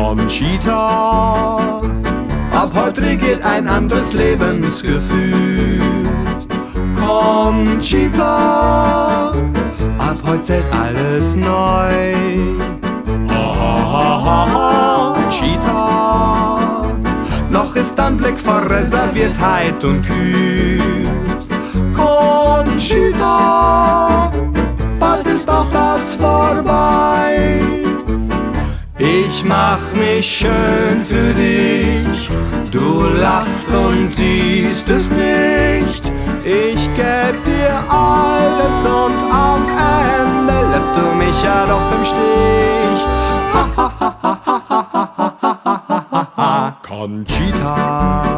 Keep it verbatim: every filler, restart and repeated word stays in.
Conchita, ab heute regiert ein anderes Lebensgefühl. Conchita, ab heute zählt alles neu. Ha, ha, ha, ha, ha. Conchita, noch ist dein Blick vor Reserviertheit und kühl. Conchita, bald ist auch das vorbei. Ich mach mich schön für dich, du lachst und siehst es nicht. Ich geb dir alles und am Ende lässt du mich ja doch im Stich. Ha, ha, ha, ha, ha, ha, ha, ha, ha. Conchita.